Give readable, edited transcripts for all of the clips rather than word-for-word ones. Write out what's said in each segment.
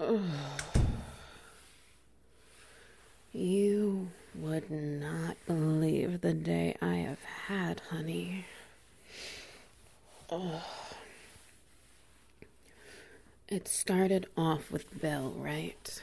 You would not believe the day I have had, honey. It started off with Bill, right?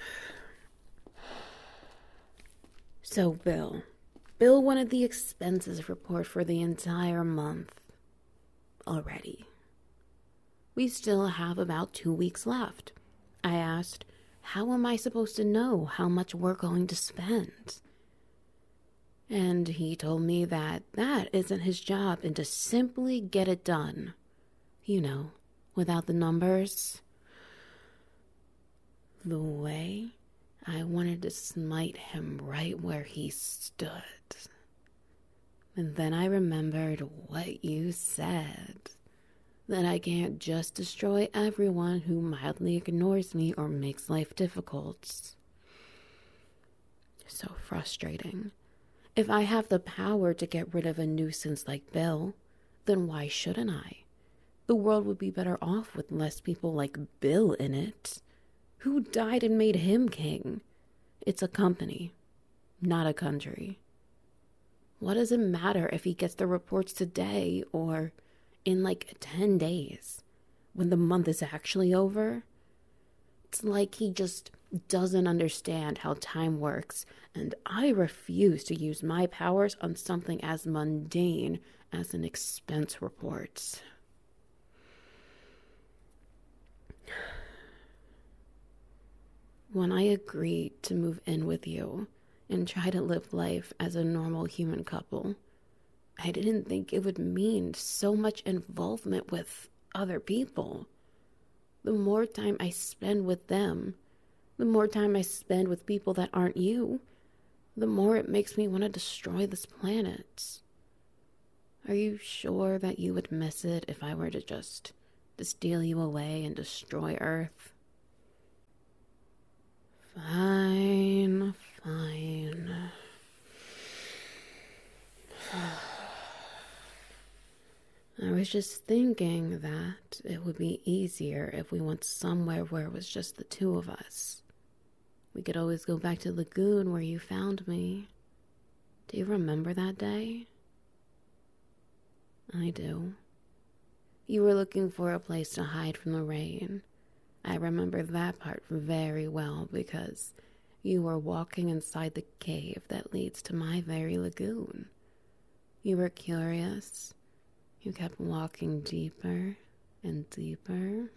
So Bill wanted the expenses report for the entire month already. We still have about 2 weeks left. I asked, how am I supposed to know how much we're going to spend? And he told me that isn't his job and to simply get it done. You know, without the numbers. The way I wanted to smite him right where he stood. And then I remembered what you said. That I can't just destroy everyone who mildly ignores me or makes life difficult. So frustrating. If I have the power to get rid of a nuisance like Bill, then why shouldn't I? The world would be better off with less people like Bill in it. Who died and made him king? It's a company, not a country. What does it matter if he gets the reports today or in like 10 days when the month is actually over? It's like he just doesn't understand how time works, and I refuse to use my powers on something as mundane as an expense report. When I agreed to move in with you and try to live life as a normal human couple, I didn't think it would mean so much involvement with other people. The more time I spend with them, the more time I spend with people that aren't you, the more it makes me want to destroy this planet. Are you sure that you would miss it if I were to steal you away and destroy Earth? Fine. I was just thinking that it would be easier if we went somewhere where it was just the two of us. We could always go back to Lagoon where you found me. Do you remember that day? I do. You were looking for a place to hide from the rain. I remember that part very well because you were walking inside the cave that leads to my very lagoon. You were curious. You kept walking deeper and deeper.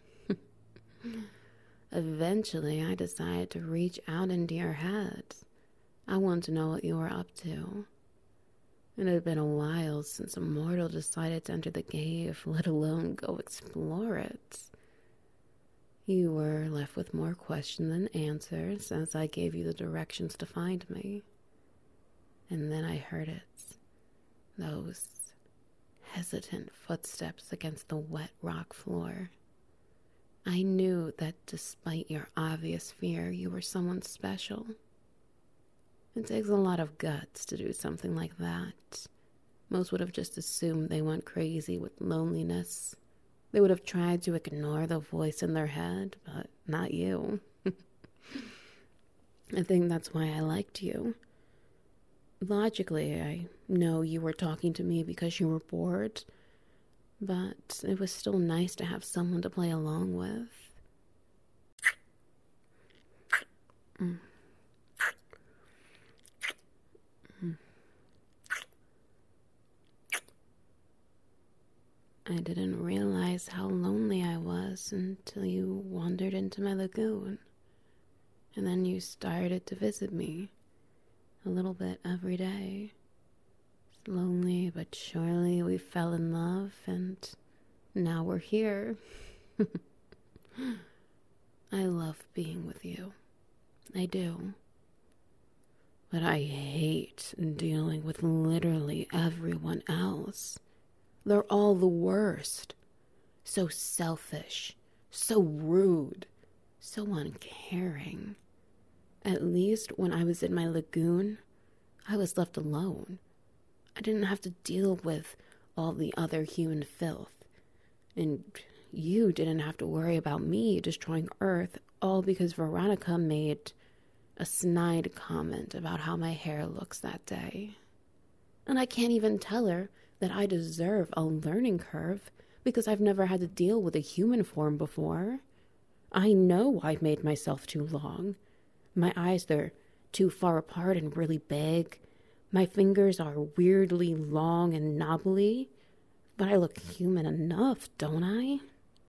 Eventually, I decided to reach out into your head. I wanted to know what you were up to. It had been a while since a mortal decided to enter the cave, let alone go explore it. You were left with more questions than answers as I gave you the directions to find me. And then I heard it. Those hesitant footsteps against the wet rock floor. I knew that despite your obvious fear, you were someone special. It takes a lot of guts to do something like that. Most would have just assumed they went crazy with loneliness. They would have tried to ignore the voice in their head, but not you. I think that's why I liked you. Logically, I know you were talking to me because you were bored, but it was still nice to have someone to play along with. I didn't realize how lonely I was until you wandered into my lagoon. And then you started to visit me a little bit every day. Slowly but surely we fell in love, and now we're here. I love being with you. I do. But I hate dealing with literally everyone else. They're all the worst. So selfish, so rude, so uncaring. At least when I was in my lagoon, I was left alone. I didn't have to deal with all the other human filth. And you didn't have to worry about me destroying Earth, all because Veronica made a snide comment about how my hair looks that day. And I can't even tell her that I deserve a learning curve because I've never had to deal with a human form before. I know I've made myself too long. My eyes, they're too far apart and really big. My fingers are weirdly long and knobbly. But I look human enough, don't I?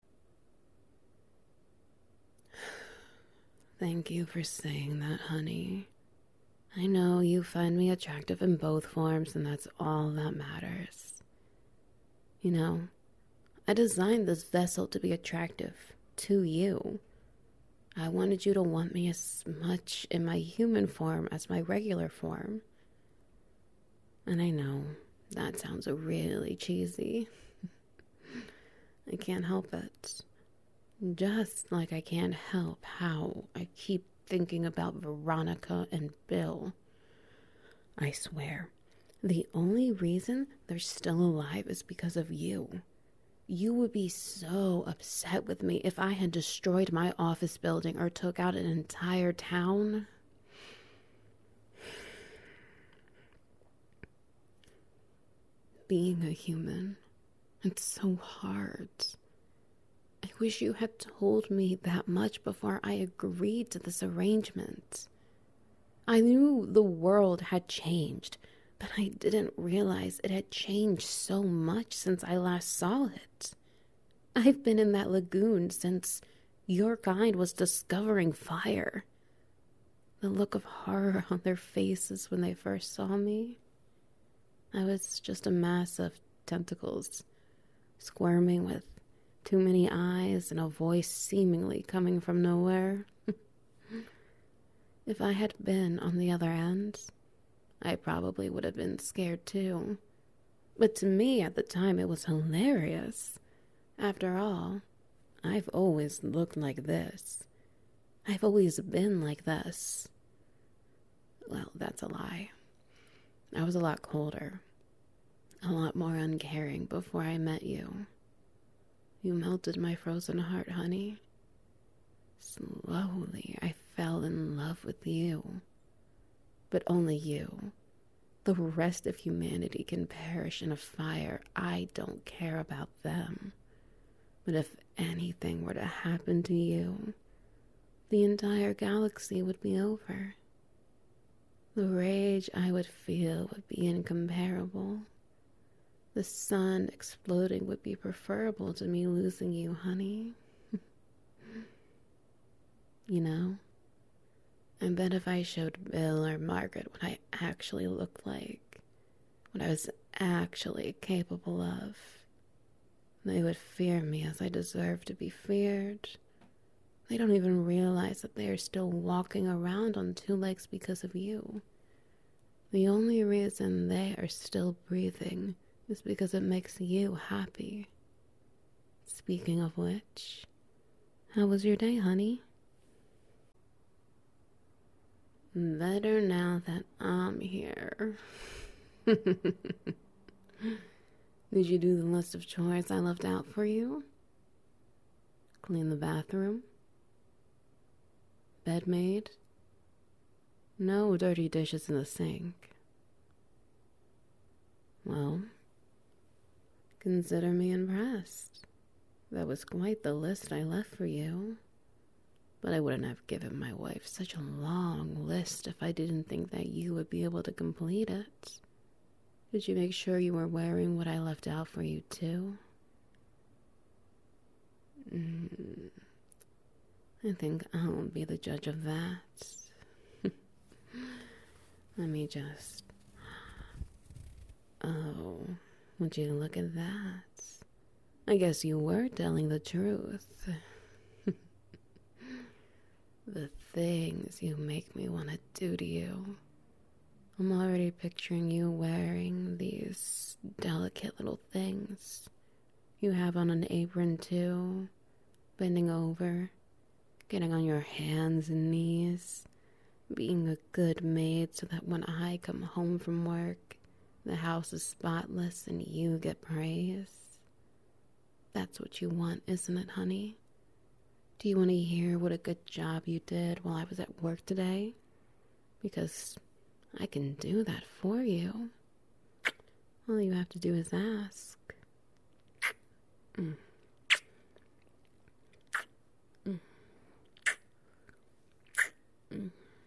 Thank you for saying that, honey. I know you find me attractive in both forms, and that's all that matters. You know, I designed this vessel to be attractive to you. I wanted you to want me as much in my human form as my regular form. And I know that sounds really cheesy. I can't help it. Just like I can't help how I keep thinking about Veronica and Bill. I swear, the only reason they're still alive is because of you. You would be so upset with me if I had destroyed my office building or took out an entire town. Being a human, it's so hard. I wish you had told me that much before I agreed to this arrangement. I knew the world had changed, but I didn't realize it had changed so much since I last saw it. I've been in that lagoon since your kind was discovering fire. The look of horror on their faces when they first saw me. I was just a mass of tentacles, squirming with too many eyes and a voice seemingly coming from nowhere. If I had been on the other end, I probably would have been scared too. But to me at the time it was hilarious. After all, I've always looked like this. I've always been like this. Well, that's a lie. I was a lot colder, a lot more uncaring before I met you. You melted my frozen heart, honey. Slowly, I fell in love with you. But only you. The rest of humanity can perish in a fire. I don't care about them. But if anything were to happen to you, the entire galaxy would be over. The rage I would feel would be incomparable. The sun exploding would be preferable to me losing you, honey. You know, I bet if I showed Bill or Margaret what I actually looked like, what I was actually capable of, they would fear me as I deserve to be feared. They don't even realize that they are still walking around on two legs because of you. The only reason they are still breathing is because it makes you happy. Speaking of which, how was your day, honey? Better now that I'm here. Did you do the list of chores I left out for you? Clean the bathroom? Bed made? No dirty dishes in the sink. Well, consider me impressed. That was quite the list I left for you. But I wouldn't have given my wife such a long list if I didn't think that you would be able to complete it. Did you make sure you were wearing what I left out for you too? I think I'll be the judge of that. Let me just... Oh, would you look at that? I guess you were telling the truth. The things you make me want to do to you. I'm already picturing you wearing these delicate little things. You have on an apron too, bending over, getting on your hands and knees, being a good maid so that when I come home from work, the house is spotless and you get praise. That's what you want, isn't it, honey? Do you want to hear what a good job you did while I was at work today? Because I can do that for you. All you have to do is ask. Mm. Mm. Mm.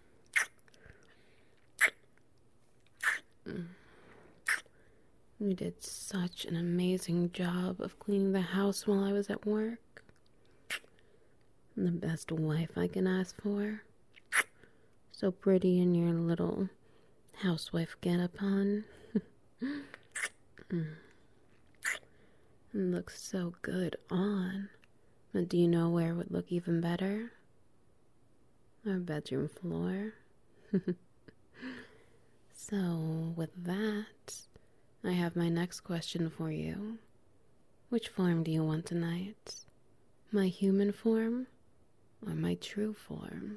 Mm. You did such an amazing job of cleaning the house while I was at work. The best wife I can ask for. So pretty in your little housewife get-up, hon. Looks so good on. But do you know where would look even better? Our bedroom floor. So, with that, I have my next question for you. Which form do you want tonight? My human form or my true form?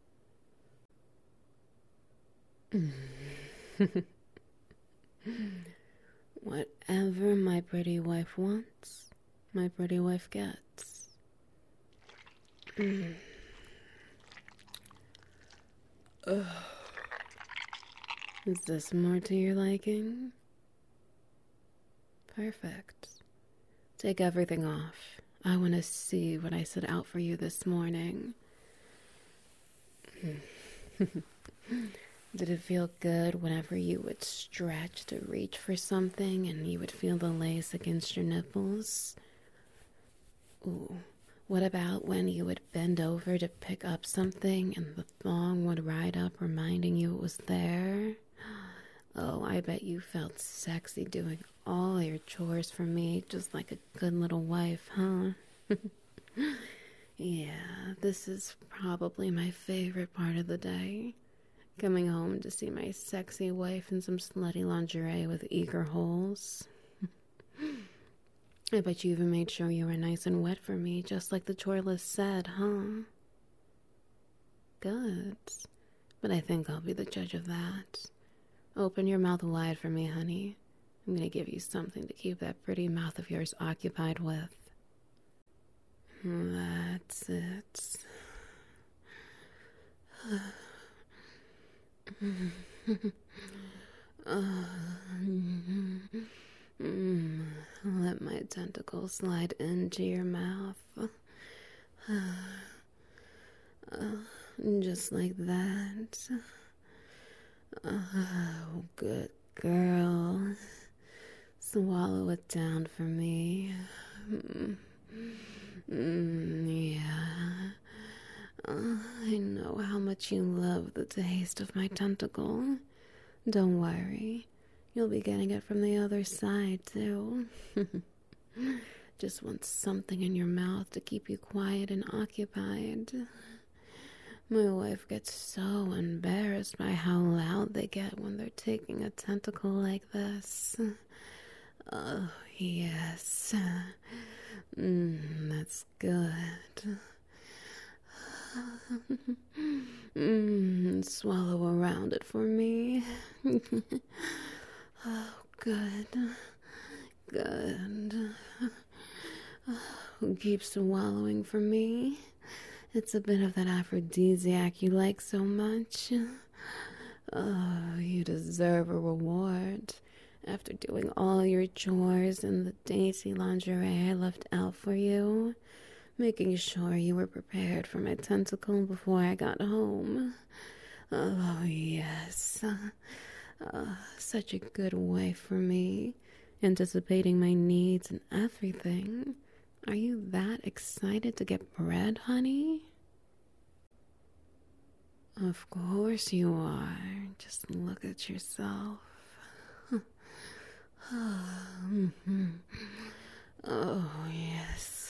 Whatever my pretty wife wants, my pretty wife gets. Is this more to your liking? Perfect. Take everything off. I want to see what I set out for you this morning. Did it feel good whenever you would stretch to reach for something and you would feel the lace against your nipples? Ooh, what about when you would bend over to pick up something and the thong would ride up reminding you it was there? Oh, I bet you felt sexy doing all your chores for me just like a good little wife, huh? Yeah, this is probably my favorite part of the day. Coming home to see my sexy wife in some slutty lingerie with eager holes. I bet you even made sure you were nice and wet for me, just like the chore list said, huh? Good. But I think I'll be the judge of that. Open your mouth wide for me, honey. I'm gonna give you something to keep that pretty mouth of yours occupied with. That's it. Let my tentacles slide into your mouth. Just like that. Oh, good girl. Swallow it down for me. Yeah. I know how much you love the taste of my tentacle. Don't worry. You'll be getting it from the other side, too. Just want something in your mouth to keep you quiet and occupied. My wife gets so embarrassed by how loud they get when they're taking a tentacle like this. Oh, yes. That's good. Swallow around it for me. Oh, good. Good. Keep swallowing for me. It's a bit of that aphrodisiac you like so much. Oh, you deserve a reward. After doing all your chores and the dainty lingerie I left out for you, making sure you were prepared for my tentacle before I got home. Oh, yes. Such a good wife for me, anticipating my needs and everything. Are you that excited to get bread, honey? Of course you are. Just look at yourself. Oh, yes.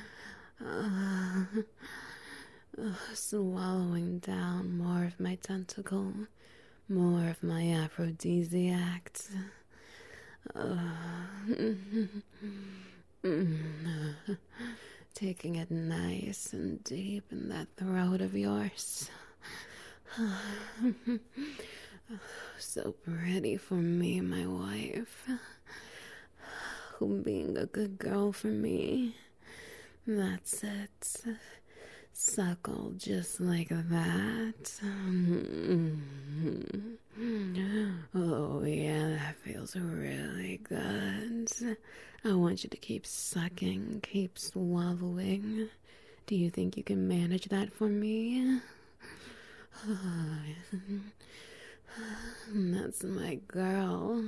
Swallowing down more of my tentacle, more of my aphrodisiac. Taking it nice and deep in that throat of yours. So pretty for me, my wife. being a good girl for me. That's it. Suckle just like that. Oh, yeah, that feels really good. I want you to keep sucking, keep swallowing. Do you think you can manage that for me? That's my girl.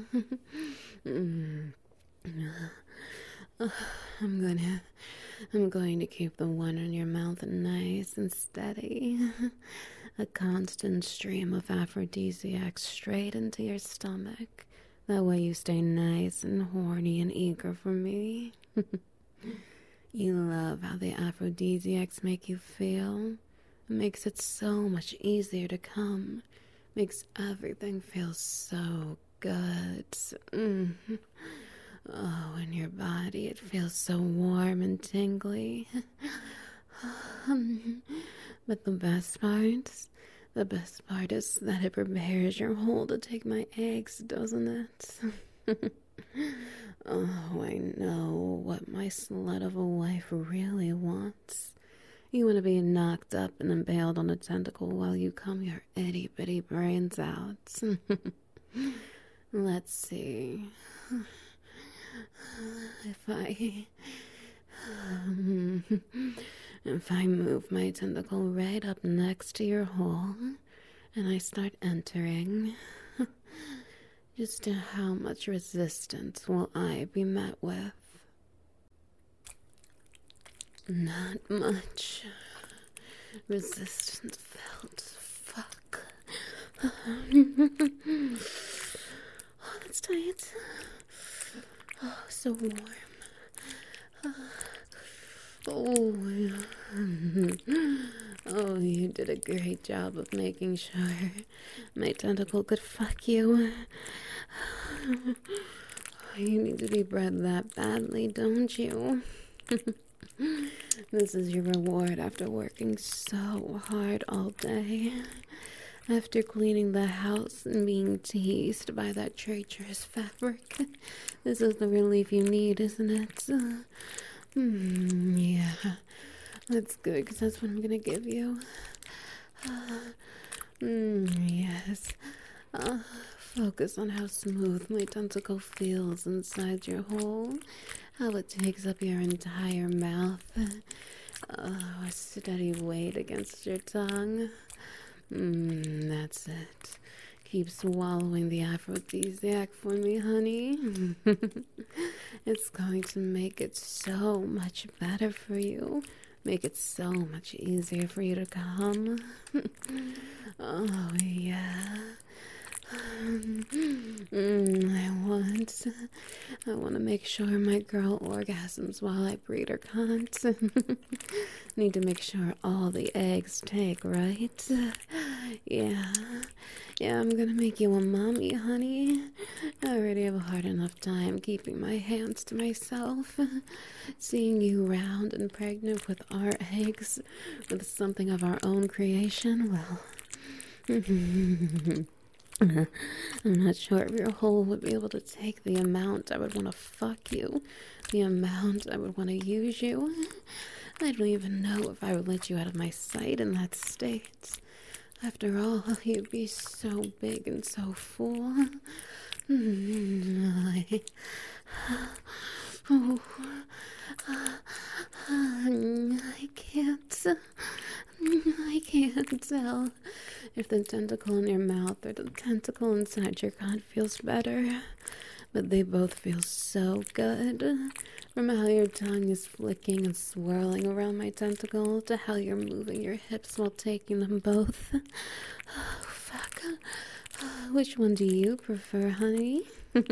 I'm going to keep the one in your mouth nice and steady. A constant stream of aphrodisiacs straight into your stomach. That way you stay nice and horny and eager for me. You love how the aphrodisiacs make you feel. It makes it so much easier to come. Makes everything feel so good. Oh, in your body it feels so warm and tingly. But the best part is that it prepares your hole to take my eggs, doesn't it? Oh, I know what my slut of a wife really wants. You want to be knocked up and impaled on a tentacle while you comb your itty-bitty brains out. Let's see. If I move my tentacle right up next to your hole and I start entering, just how much resistance will I be met with? Not much. Resistance felt. Fuck. Oh, that's tight. Oh, so warm. Oh, you did a great job of making sure my tentacle could fuck you. You need to be bred that badly, don't you? This is your reward after working so hard all day. After cleaning the house and being teased by that traitorous fabric. This is the relief you need, isn't it? Yeah. That's good, because that's what I'm gonna give you. Yes. Focus on how smooth my tentacle feels inside your hole. How it takes up your entire mouth. Oh, a steady weight against your tongue. That's it. Keep swallowing the aphrodisiac for me, honey. It's going to make it so much better for you. Make it so much easier for you to come. Oh, yeah. I want to make sure my girl orgasms while I breed her cunt. Need to make sure all the eggs take, right? Yeah, I'm gonna make you a mommy, honey. I already have a hard enough time keeping my hands to myself. Seeing you round and pregnant with our eggs, with something of our own creation, well... I'm not sure if your hole would be able to take the amount I would want to fuck you, the amount I would want to use you. I don't even know if I would let you out of my sight in that state. After all, you'd be so big and so full. I can't tell if the tentacle in your mouth or the tentacle inside your gut feels better. But they both feel so good. From how your tongue is flicking and swirling around my tentacle to how you're moving your hips while taking them both. Oh, fuck. Which one do you prefer, honey?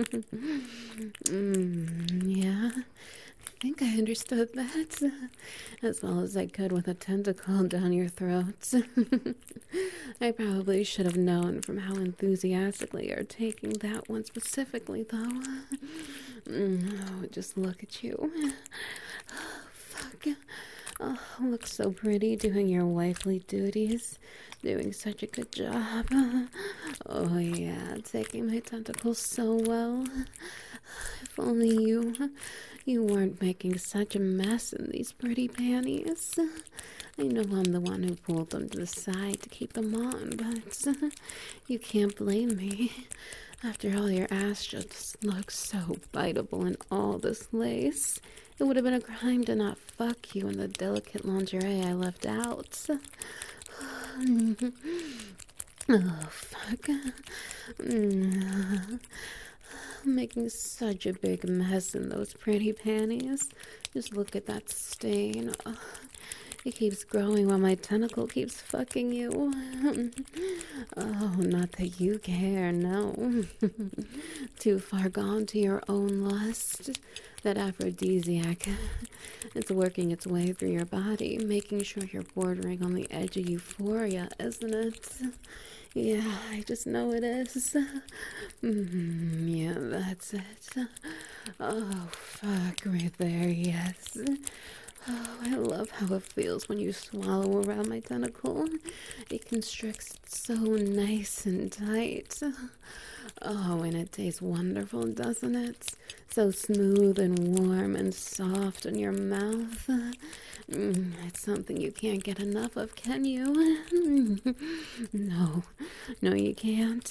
Yeah. I think I understood that as well as I could with a tentacle down your throat. I probably should have known from how enthusiastically you're taking that one specifically, though. Oh, just look at you. Oh, fuck. Oh, look so pretty doing your wifely duties. Doing such a good job. Oh, yeah, taking my tentacles so well. If only you weren't making such a mess in these pretty panties. I know I'm the one who pulled them to the side to keep them on, but you can't blame me. After all, your ass just looks so biteable in all this lace. It would have been a crime to not fuck you in the delicate lingerie I left out. Oh, fuck. Making such a big mess in those pretty panties. Just look at that stain. Oh, it keeps growing while my tentacle keeps fucking you. Oh, not that you care, no. Too far gone to your own lust. That aphrodisiac, it's working its way through your body, making sure you're bordering on the edge of euphoria, isn't it? Yeah, I just know it is. Yeah, that's it. Oh, fuck, right there, yes. Oh, I love how it feels when you swallow around my tentacle. It constricts so nice and tight. Oh, and it tastes wonderful, doesn't it? So smooth and warm and soft in your mouth. It's something you can't get enough of, can you? No, you can't.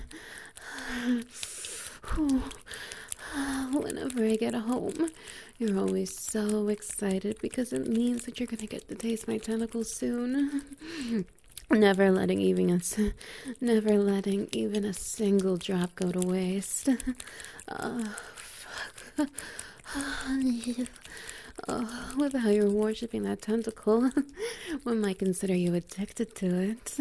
Whenever I get home, you're always so excited because it means that you're gonna get to taste my tentacles soon. Never letting even a single drop go to waste. Oh, fuck. Oh, with how you're worshipping that tentacle, one might consider you addicted to it.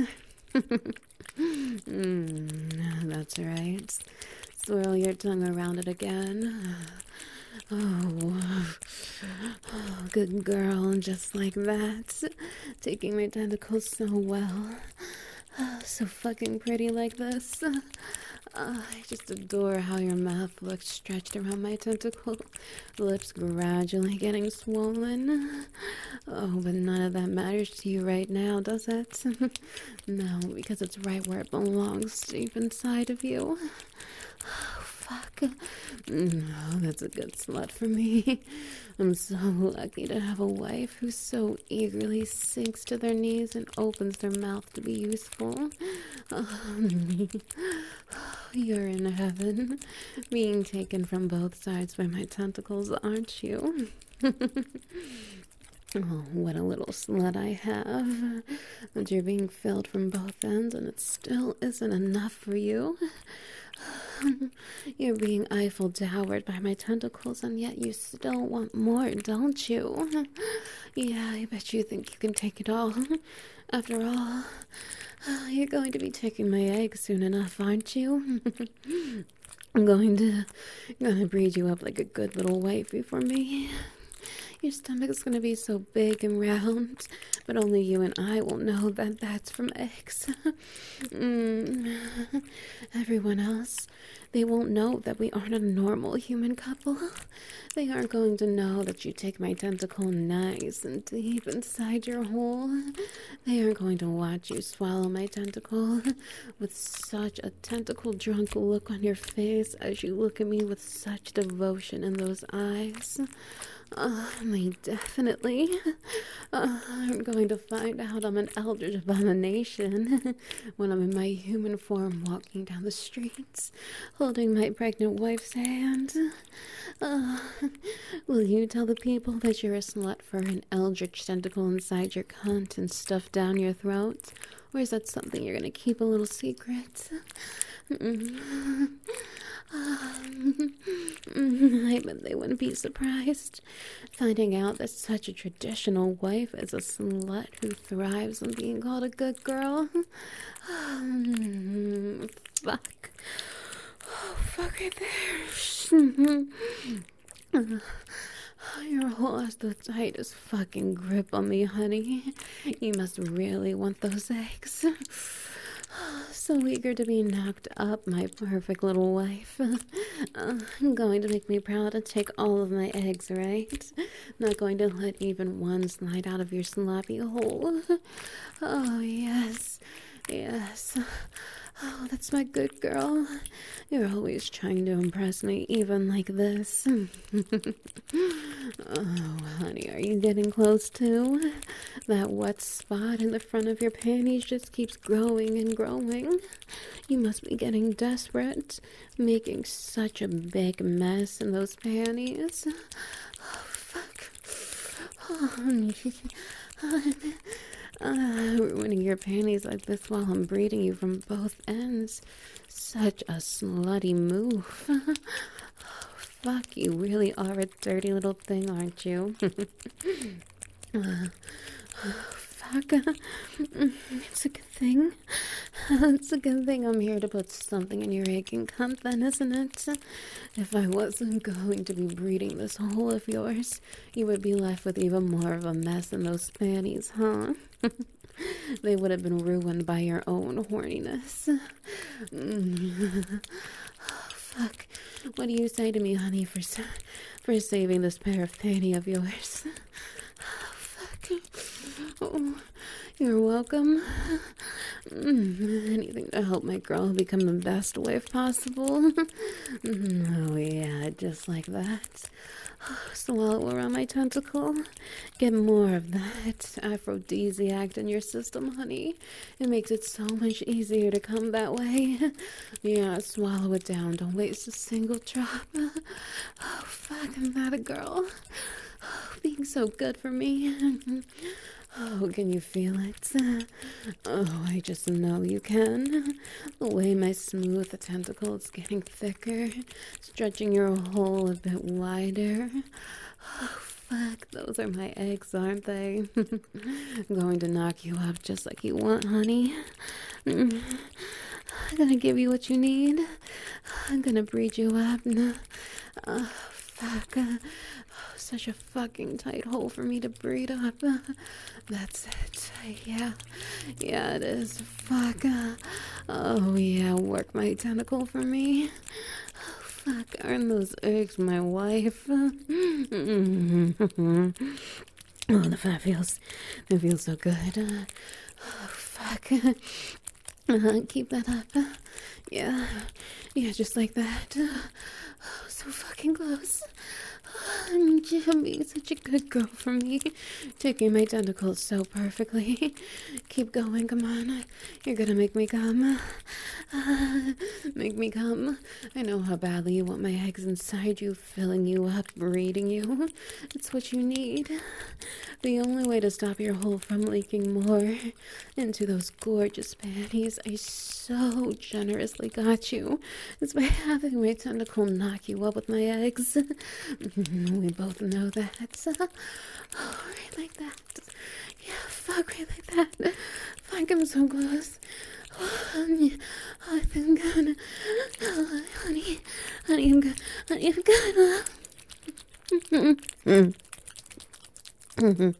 That's right. Swirl your tongue around it again. Oh, good girl, just like that. Taking my tentacles so well. So fucking pretty like this. I just adore how your mouth looks stretched around my tentacle. Lips gradually getting swollen. Oh, but none of that matters to you right now, does it? No, because it's right where it belongs, deep inside of you. Oh, fuck. Oh, that's a good slut for me. I'm so lucky to have a wife who so eagerly sinks to their knees and opens their mouth to be useful. Oh, you're in heaven, being taken from both sides by my tentacles, aren't you? Oh, what a little slut I have. That you're being filled from both ends and it still isn't enough for you. You're being Eiffel Towered by my tentacles, and yet you still want more, don't you? Yeah, I bet you think you can take it all. After all, you're going to be taking my eggs soon enough, aren't you? I'm gonna breed you up like a good little wifey for me. Your stomach's gonna be so big and round, but only you and I will know that that's from eggs. Everyone else, they won't know that we aren't a normal human couple. They aren't going to know that you take my tentacle nice and deep inside your hole. They aren't going to watch you swallow my tentacle with such a tentacle-drunk look on your face as you look at me with such devotion in those eyes. They definitely are going to find out I'm an eldritch abomination when I'm in my human form walking down the streets, holding my pregnant wife's hand. Will you tell the people that you're a slut for an eldritch tentacle inside your cunt and stuffed down your throat? Or is that something you're going to keep a little secret? I bet they wouldn't be surprised finding out that such a traditional wife is a slut who thrives on being called a good girl. Fuck. Oh, fuck right there. Your hole has the tightest fucking grip on me, honey. You must really want those eggs. So eager to be knocked up, my perfect little wife. Going to make me proud and take all of my eggs, right? Not going to let even one slide out of your sloppy hole. Oh, yes. Yes. Oh, that's my good girl. You're always trying to impress me, even like this. Oh, honey, are you getting close too? That wet spot in the front of your panties just keeps growing and growing. You must be getting desperate, making such a big mess in those panties. Oh, fuck. Oh, honey. Ruining your panties like this while I'm breeding you from both ends. Such a slutty move. Oh, fuck, you really are a dirty little thing, aren't you? Fuck. It's a good thing. It's a good thing I'm here to put something in your aching cunt, then, isn't it? If I wasn't going to be breeding this hole of yours, you would be left with even more of a mess in those panties, huh? They would have been ruined by your own horniness. Oh, fuck. What do you say to me, honey, for saving this pair of panty of yours? Oh, fuck. Oh, you're welcome. Anything to help my girl become the best wife possible. Oh, yeah, just like that. Swallow around my tentacle. Get more of that aphrodisiac in your system, honey. It makes it so much easier to come that way. Yeah, swallow it down. Don't waste a single drop. Oh, fuck, I'm not a girl. Oh, being so good for me. Oh, can you feel it? Oh, I just know you can. The way my smooth tentacle is getting thicker, stretching your hole a bit wider. Oh, fuck, those are my eggs, aren't they? I'm going to knock you up just like you want, honey. I'm gonna give you what you need. I'm gonna breed you up. Oh, fuck. Such a fucking tight hole for me to breed up. That's it. Yeah, it is. Fuck. Oh, yeah, work my tentacle for me. Oh, fuck, aren't those eggs my wife? Oh, that feels so good. Oh, fuck. Keep that up. Yeah, just like that. Oh, so fucking close. You're being such a good girl for me. Taking my tentacles so perfectly. Keep going, come on. You're gonna make me come. Make me come. I know how badly you want my eggs inside you, filling you up, breeding you. It's what you need. The only way to stop your hole from leaking more into those gorgeous panties I so generously got you is by having my tentacle knock you up with my eggs. We both know that. Oh, right like that. Yeah, fuck, right like that. Fuck, I'm so close. Oh, honey, I think I'm gonna... Oh, honey, I'm good. Honey, I'm good.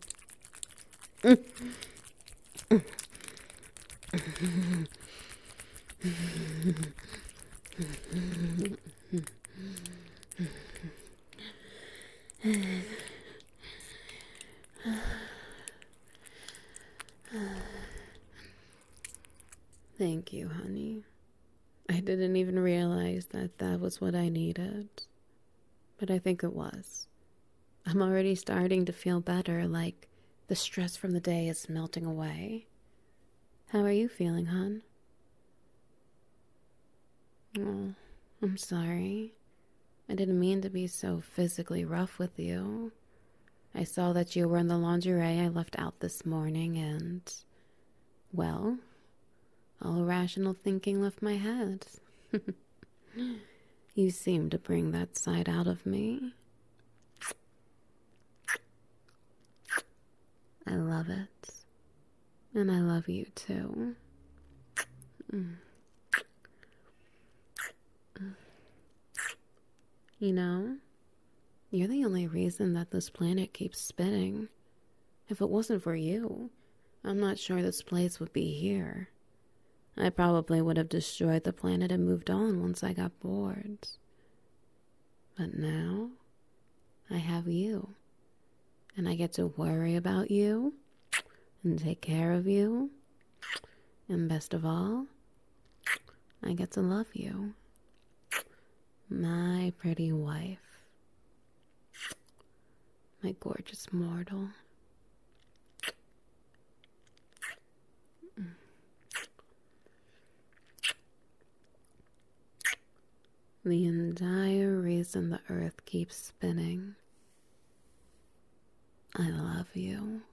Thank you, honey. I didn't even realize that was what I needed. But I think it was. I'm already starting to feel better, like the stress from the day is melting away. How are you feeling, hon? Oh, I'm sorry. I didn't mean to be so physically rough with you. I saw that you were in the lingerie I left out this morning and, well, all rational thinking left my head. You seem to bring that side out of me. I love it. And I love you too. You know, you're the only reason that this planet keeps spinning. If it wasn't for you, I'm not sure this place would be here. I probably would have destroyed the planet and moved on once I got bored. But now, I have you. And I get to worry about you and take care of you. And best of all, I get to love you. My pretty wife. My gorgeous mortal. The entire reason the earth keeps spinning. I love you.